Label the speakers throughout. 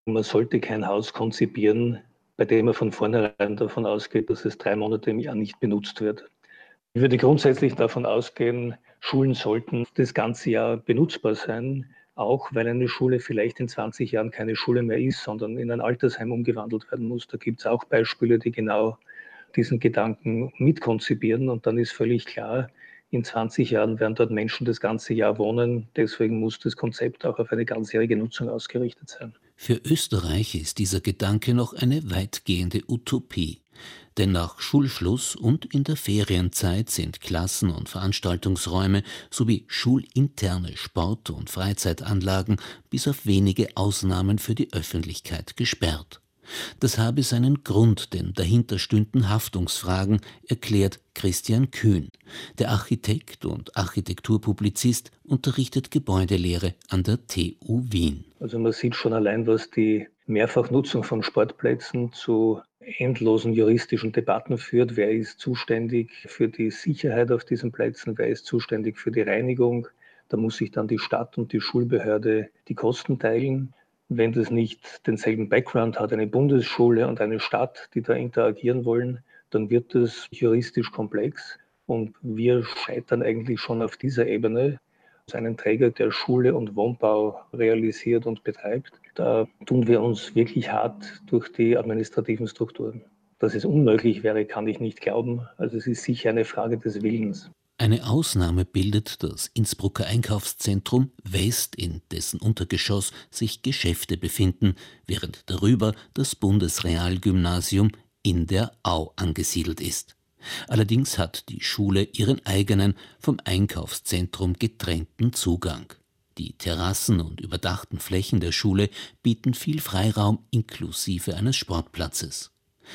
Speaker 1: Man sollte kein Haus konzipieren, bei dem man von vornherein davon ausgeht, dass es 3 Monate im Jahr nicht benutzt wird. Ich würde grundsätzlich davon ausgehen, Schulen sollten das ganze Jahr benutzbar sein, auch weil eine Schule vielleicht in 20 Jahren keine Schule mehr ist, sondern in ein Altersheim umgewandelt werden muss. Da gibt es auch Beispiele, die genau diesen Gedanken mitkonzipieren. Und dann ist völlig klar, in 20 Jahren werden dort Menschen das ganze Jahr wohnen. Deswegen muss das Konzept auch auf eine ganzjährige Nutzung ausgerichtet sein.
Speaker 2: Für Österreich ist dieser Gedanke noch eine weitgehende Utopie. Denn nach Schulschluss und in der Ferienzeit sind Klassen- und Veranstaltungsräume sowie schulinterne Sport- und Freizeitanlagen bis auf wenige Ausnahmen für die Öffentlichkeit gesperrt. Das habe seinen Grund, denn dahinter stünden Haftungsfragen, erklärt Christian Kühn. Der Architekt und Architekturpublizist unterrichtet Gebäudelehre an der TU Wien.
Speaker 1: Also man sieht schon allein, was die Mehrfachnutzung von Sportplätzen zu endlosen juristischen Debatten führt. Wer ist zuständig für die Sicherheit auf diesen Plätzen? Wer ist zuständig für die Reinigung? Da muss sich dann die Stadt und die Schulbehörde die Kosten teilen. Wenn das nicht denselben Background hat, eine Bundesschule und eine Stadt, die da interagieren wollen, dann wird das juristisch komplex. Und wir scheitern eigentlich schon auf dieser Ebene. Einen Träger, der Schule und Wohnbau realisiert und betreibt, da tun wir uns wirklich hart durch die administrativen Strukturen. Dass es unmöglich wäre, kann ich nicht glauben. Also es ist sicher eine Frage des Willens.
Speaker 2: Eine Ausnahme bildet das Innsbrucker Einkaufszentrum West, in dessen Untergeschoss sich Geschäfte befinden, während darüber das Bundesrealgymnasium in der Au angesiedelt ist. Allerdings hat die Schule ihren eigenen, vom Einkaufszentrum getrennten Zugang. Die Terrassen und überdachten Flächen der Schule bieten viel Freiraum inklusive eines Sportplatzes.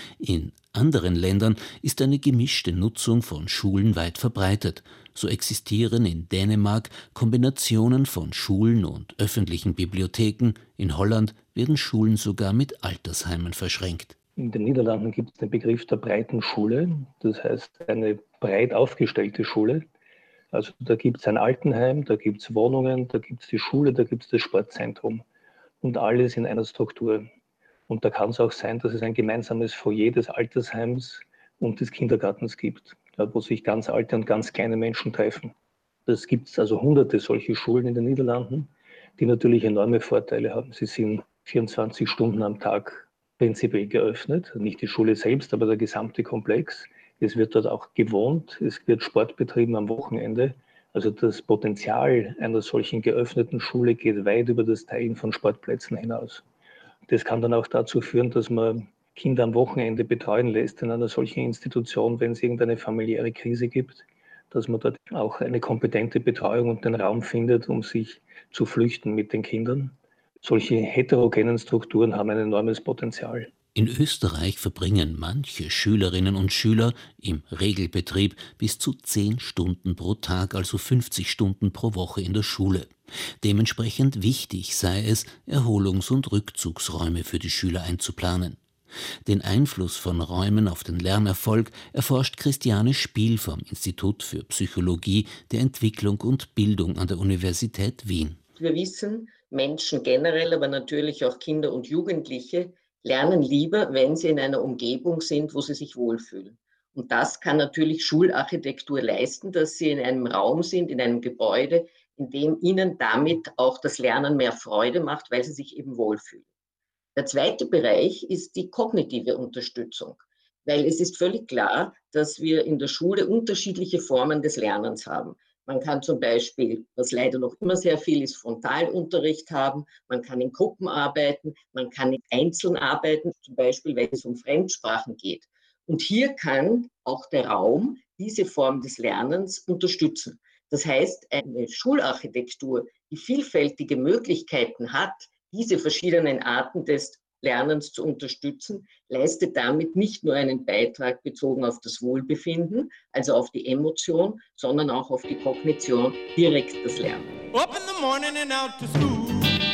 Speaker 2: In anderen Ländern ist eine gemischte Nutzung von Schulen weit verbreitet. So existieren in Dänemark Kombinationen von Schulen und öffentlichen Bibliotheken. In Holland werden Schulen sogar mit Altersheimen verschränkt.
Speaker 1: In den Niederlanden gibt es den Begriff der breiten Schule, das heißt eine breit aufgestellte Schule. Also da gibt es ein Altenheim, da gibt es Wohnungen, da gibt es die Schule, da gibt es das Sportzentrum und alles in einer Struktur. Und da kann es auch sein, dass es ein gemeinsames Foyer des Altersheims und des Kindergartens gibt, wo sich ganz alte und ganz kleine Menschen treffen. Das gibt es also hunderte solche Schulen in den Niederlanden, die natürlich enorme Vorteile haben. Sie sind 24 Stunden am Tag prinzipiell geöffnet, nicht die Schule selbst, aber der gesamte Komplex. Es wird dort auch gewohnt, es wird Sport betrieben am Wochenende. Also das Potenzial einer solchen geöffneten Schule geht weit über das Teilen von Sportplätzen hinaus. Das kann dann auch dazu führen, dass man Kinder am Wochenende betreuen lässt in einer solchen Institution, wenn es irgendeine familiäre Krise gibt, dass man dort auch eine kompetente Betreuung und den Raum findet, um sich zu flüchten mit den Kindern. Solche heterogenen Strukturen haben ein enormes Potenzial.
Speaker 2: In Österreich verbringen manche Schülerinnen und Schüler im Regelbetrieb bis zu 10 Stunden pro Tag, also 50 Stunden pro Woche in der Schule. Dementsprechend wichtig sei es, Erholungs- und Rückzugsräume für die Schüler einzuplanen. Den Einfluss von Räumen auf den Lernerfolg erforscht Christiane Spiel vom Institut für Psychologie der Entwicklung und Bildung an der Universität Wien.
Speaker 3: Wir wissen, Menschen generell, aber natürlich auch Kinder und Jugendliche, lernen lieber, wenn sie in einer Umgebung sind, wo sie sich wohlfühlen. Und das kann natürlich Schularchitektur leisten, dass sie in einem Raum sind, in einem Gebäude, in dem ihnen damit auch das Lernen mehr Freude macht, weil sie sich eben wohlfühlen. Der zweite Bereich ist die kognitive Unterstützung, weil es ist völlig klar, dass wir in der Schule unterschiedliche Formen des Lernens haben. Man kann zum Beispiel, was leider noch immer sehr viel ist, Frontalunterricht haben, man kann in Gruppen arbeiten, man kann einzeln arbeiten, zum Beispiel, wenn es um Fremdsprachen geht. Und hier kann auch der Raum diese Form des Lernens unterstützen. Das heißt, eine Schularchitektur, die vielfältige Möglichkeiten hat, diese verschiedenen Arten des Lernens zu unterstützen, leistet damit nicht nur einen Beitrag bezogen auf das Wohlbefinden, also auf die Emotion, sondern auch auf die Kognition, direkt das Lernen.
Speaker 4: Up in the morning and out to school.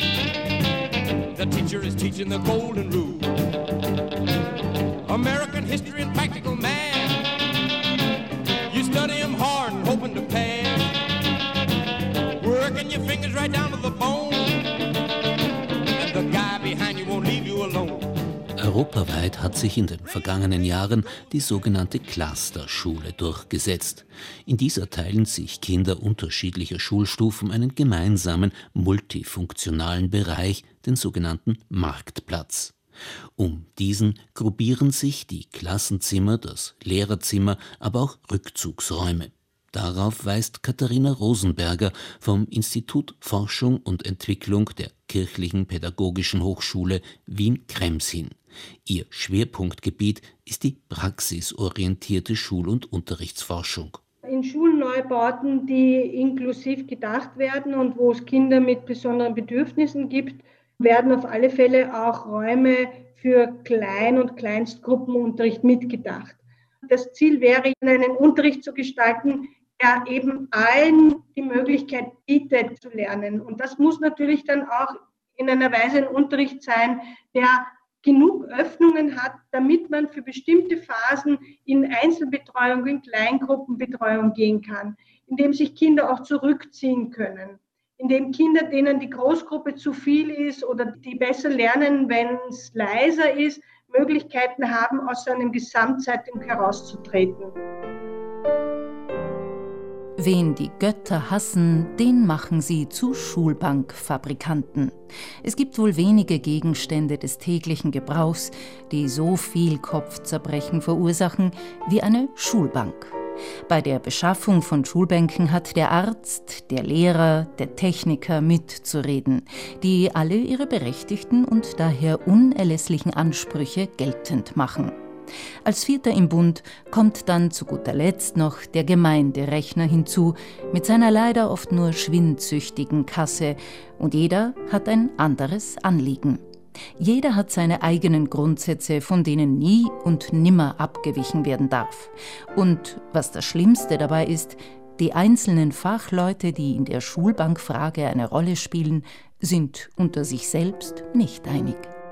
Speaker 4: The teacher is teaching the golden rule. American history and practical math. You study them hard and hoping to pass. Working your fingers right down to the bone. And the guy behind you won't leave you alone.
Speaker 2: Europaweit hat sich in den vergangenen Jahren die sogenannte Clusterschule durchgesetzt. In dieser teilen sich Kinder unterschiedlicher Schulstufen einen gemeinsamen multifunktionalen Bereich, den sogenannten Marktplatz. Um diesen gruppieren sich die Klassenzimmer, das Lehrerzimmer, aber auch Rückzugsräume. Darauf weist Katharina Rosenberger vom Institut Forschung und Entwicklung der Kirchlichen Pädagogischen Hochschule Wien-Krems hin. Ihr Schwerpunktgebiet ist die praxisorientierte Schul- und Unterrichtsforschung.
Speaker 5: In Schulneubauten, die inklusiv gedacht werden und wo es Kinder mit besonderen Bedürfnissen gibt, werden auf alle Fälle auch Räume für Klein- und Kleinstgruppenunterricht mitgedacht. Das Ziel wäre, einen Unterricht zu gestalten, der eben allen die Möglichkeit bietet, zu lernen. Und das muss natürlich dann auch in einer Weise ein Unterricht sein, der genug Öffnungen hat, damit man für bestimmte Phasen in Einzelbetreuung, in Kleingruppenbetreuung gehen kann, indem sich Kinder auch zurückziehen können, indem Kinder, denen die Großgruppe zu viel ist oder die besser lernen, wenn es leiser ist, Möglichkeiten haben, aus einem Gesamtsetting herauszutreten.
Speaker 6: Wen die Götter hassen, den machen sie zu Schulbankfabrikanten. Es gibt wohl wenige Gegenstände des täglichen Gebrauchs, die so viel Kopfzerbrechen verursachen wie eine Schulbank. Bei der Beschaffung von Schulbänken hat der Arzt, der Lehrer, der Techniker mitzureden, die alle ihre berechtigten und daher unerlässlichen Ansprüche geltend machen. Als Vierter im Bund kommt dann zu guter Letzt noch der Gemeinderechner hinzu, mit seiner leider oft nur schwindsüchtigen Kasse, und jeder hat ein anderes Anliegen. Jeder hat seine eigenen Grundsätze, von denen nie und nimmer abgewichen werden darf. Und was das Schlimmste dabei ist, die einzelnen Fachleute, die in der Schulbankfrage eine Rolle spielen, sind unter sich selbst nicht einig.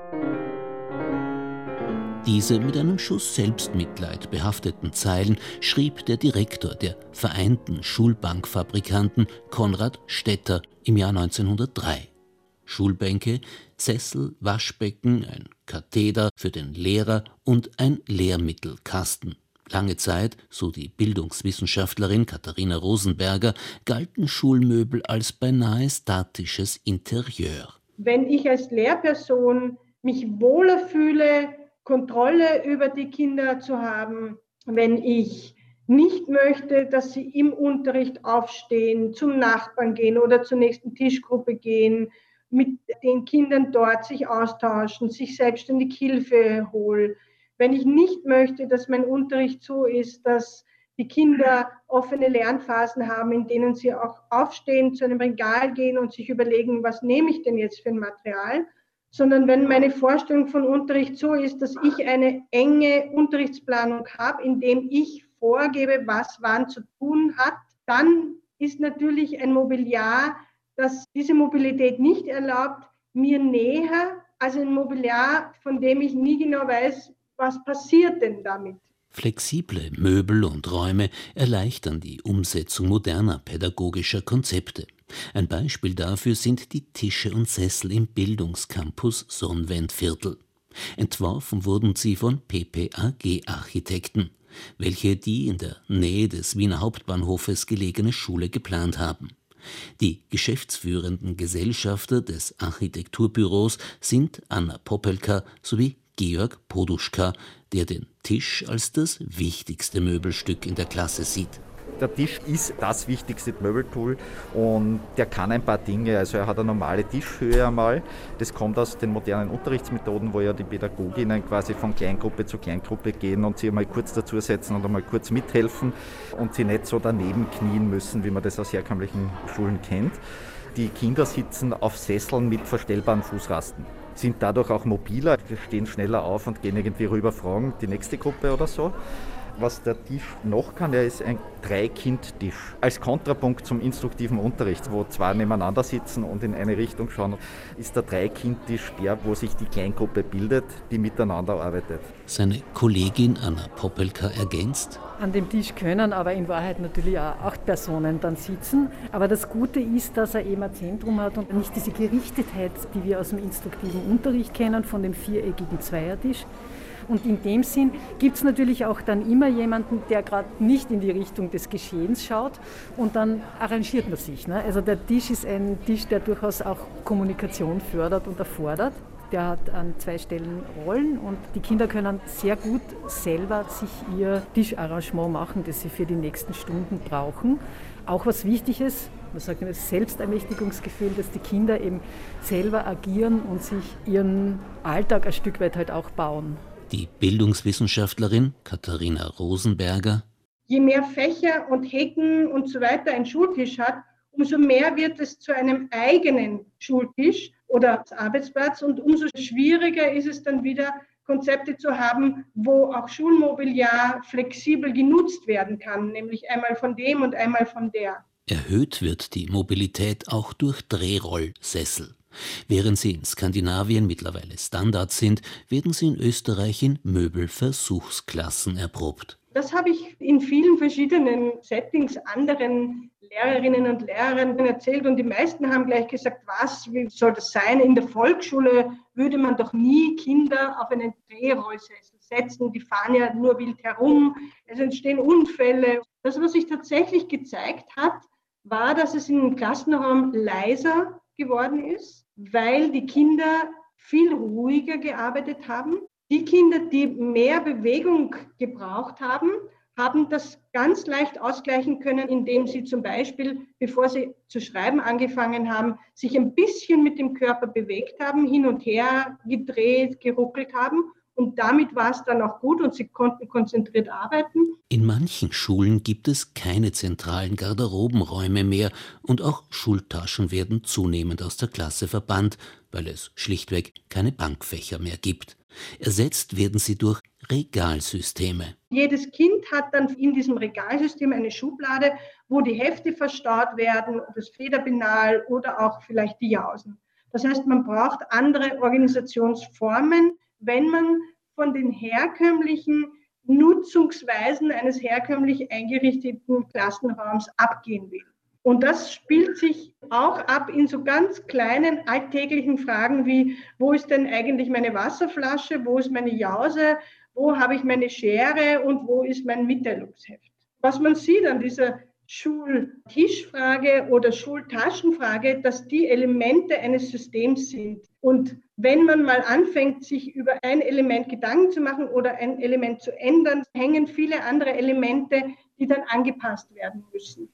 Speaker 2: Diese mit einem Schuss Selbstmitleid behafteten Zeilen schrieb der Direktor der Vereinten Schulbankfabrikanten Konrad Stetter im Jahr 1903. Schulbänke, Sessel, Waschbecken, ein Katheder für den Lehrer und ein Lehrmittelkasten. Lange Zeit, so die Bildungswissenschaftlerin Katharina Rosenberger, galten Schulmöbel als beinahe statisches Interieur.
Speaker 5: Wenn ich als Lehrperson mich wohler fühle, Kontrolle über die Kinder zu haben, wenn ich nicht möchte, dass sie im Unterricht aufstehen, zum Nachbarn gehen oder zur nächsten Tischgruppe gehen, mit den Kindern dort sich austauschen, sich selbstständig Hilfe holen. Wenn ich nicht möchte, dass mein Unterricht so ist, dass die Kinder offene Lernphasen haben, in denen sie auch aufstehen, zu einem Regal gehen und sich überlegen, was nehme ich denn jetzt für ein Material, sondern wenn meine Vorstellung von Unterricht so ist, dass ich eine enge Unterrichtsplanung habe, indem ich vorgebe, was wann zu tun hat, dann ist natürlich ein Mobiliar, das diese Mobilität nicht erlaubt, mir näher als ein Mobiliar, von dem ich nie genau weiß, was passiert denn damit.
Speaker 2: Flexible Möbel und Räume erleichtern die Umsetzung moderner pädagogischer Konzepte. Ein Beispiel dafür sind die Tische und Sessel im Bildungscampus Sonnwendviertel. Entworfen wurden sie von PPAG-Architekten, welche die in der Nähe des Wiener Hauptbahnhofes gelegene Schule geplant haben. Die geschäftsführenden Gesellschafter des Architekturbüros sind Anna Popelka sowie Georg Poduschka, der den Tisch als das wichtigste Möbelstück in der Klasse sieht.
Speaker 7: Der Tisch ist das wichtigste Möbeltool und der kann ein paar Dinge. Also er hat eine normale Tischhöhe einmal. Das kommt aus den modernen Unterrichtsmethoden, wo ja die Pädagoginnen quasi von Kleingruppe zu Kleingruppe gehen und sie einmal kurz dazusetzen und einmal kurz mithelfen und sie nicht so daneben knien müssen, wie man das aus herkömmlichen Schulen kennt. Die Kinder sitzen auf Sesseln mit verstellbaren Fußrasten, sind dadurch auch mobiler, stehen schneller auf und gehen irgendwie rüber, fragen die nächste Gruppe oder so. Was der Tisch noch kann, der ist ein Drei-Kind-Tisch. Als Kontrapunkt zum instruktiven Unterricht, wo zwei nebeneinander sitzen und in eine Richtung schauen, ist der Drei-Kind-Tisch der, wo sich die Kleingruppe bildet, die miteinander arbeitet.
Speaker 2: Seine Kollegin Anna Popelka ergänzt:
Speaker 8: An dem Tisch können aber in Wahrheit natürlich auch 8 Personen dann sitzen. Aber das Gute ist, dass er eben ein Zentrum hat und nicht diese Gerichtetheit, die wir aus dem instruktiven Unterricht kennen, von dem viereckigen Zweiertisch. Und in dem Sinn gibt es natürlich auch dann immer jemanden, der gerade nicht in die Richtung des Geschehens schaut, und dann arrangiert man sich. Ne? Also der Tisch ist ein Tisch, der durchaus auch Kommunikation fördert und erfordert. Der hat an 2 Stellen Rollen und die Kinder können sehr gut selber sich ihr Tischarrangement machen, das sie für die nächsten Stunden brauchen. Auch was wichtig ist, man sagt das Selbstermächtigungsgefühl, dass die Kinder eben selber agieren und sich ihren Alltag ein Stück weit halt auch bauen.
Speaker 2: Die Bildungswissenschaftlerin Katharina Rosenberger:
Speaker 5: Je mehr Fächer und Hecken und so weiter ein Schultisch hat, umso mehr wird es zu einem eigenen Schultisch oder Arbeitsplatz und umso schwieriger ist es dann wieder, Konzepte zu haben, wo auch Schulmobiliar flexibel genutzt werden kann, nämlich einmal von dem und einmal von der.
Speaker 2: Erhöht wird die Mobilität auch durch Drehrollsessel. Während sie in Skandinavien mittlerweile Standard sind, werden sie in Österreich in Möbelversuchsklassen erprobt.
Speaker 5: Das habe ich in vielen verschiedenen Settings anderen Lehrerinnen und Lehrern erzählt und die meisten haben gleich gesagt, wie soll das sein? In der Volksschule würde man doch nie Kinder auf einen Drehrollsessel setzen, die fahren ja nur wild herum, es entstehen Unfälle. Das, was sich tatsächlich gezeigt hat, war, dass es im Klassenraum leiser geworden ist, weil die Kinder viel ruhiger gearbeitet haben. Die Kinder, die mehr Bewegung gebraucht haben, haben das ganz leicht ausgleichen können, indem sie zum Beispiel, bevor sie zu schreiben angefangen haben, sich ein bisschen mit dem Körper bewegt haben, hin und her gedreht, geruckelt haben. Und damit war es dann auch gut und sie konnten konzentriert arbeiten.
Speaker 2: In manchen Schulen gibt es keine zentralen Garderobenräume mehr und auch Schultaschen werden zunehmend aus der Klasse verbannt, weil es schlichtweg keine Bankfächer mehr gibt. Ersetzt werden sie durch Regalsysteme.
Speaker 5: Jedes Kind hat dann in diesem Regalsystem eine Schublade, wo die Hefte verstaut werden, das Federpenal oder auch vielleicht die Jausen. Das heißt, man braucht andere Organisationsformen, wenn man von den herkömmlichen Nutzungsweisen eines herkömmlich eingerichteten Klassenraums abgehen will. Und das spielt sich auch ab in so ganz kleinen alltäglichen Fragen wie, wo ist denn eigentlich meine Wasserflasche, wo ist meine Jause, wo habe ich meine Schere und wo ist mein Mitteilungsheft. Was man sieht an dieser Schultischfrage oder Schultaschenfrage, dass die Elemente eines Systems sind. Und wenn man mal anfängt, sich über ein Element Gedanken zu machen oder ein Element zu ändern, hängen viele andere Elemente, die dann angepasst werden müssen.